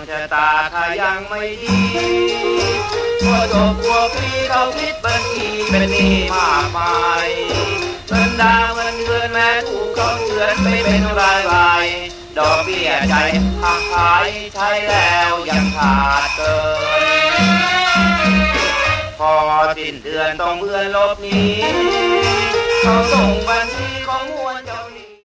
ชะตาถ้ายังไม่ดีพอจบพวกพี่เขาคิดบัญชีเป็นหนี้มากมายเงินดาวเงินเดือนแม่ถูกเขาเฉือนไปเป็นรายดอกเบี้ยใจหักหายใช้แล้วยังขาดเกินพอสิ้นเดือนต้องเพื่อนลบหนีเขาส่งบัญชีของ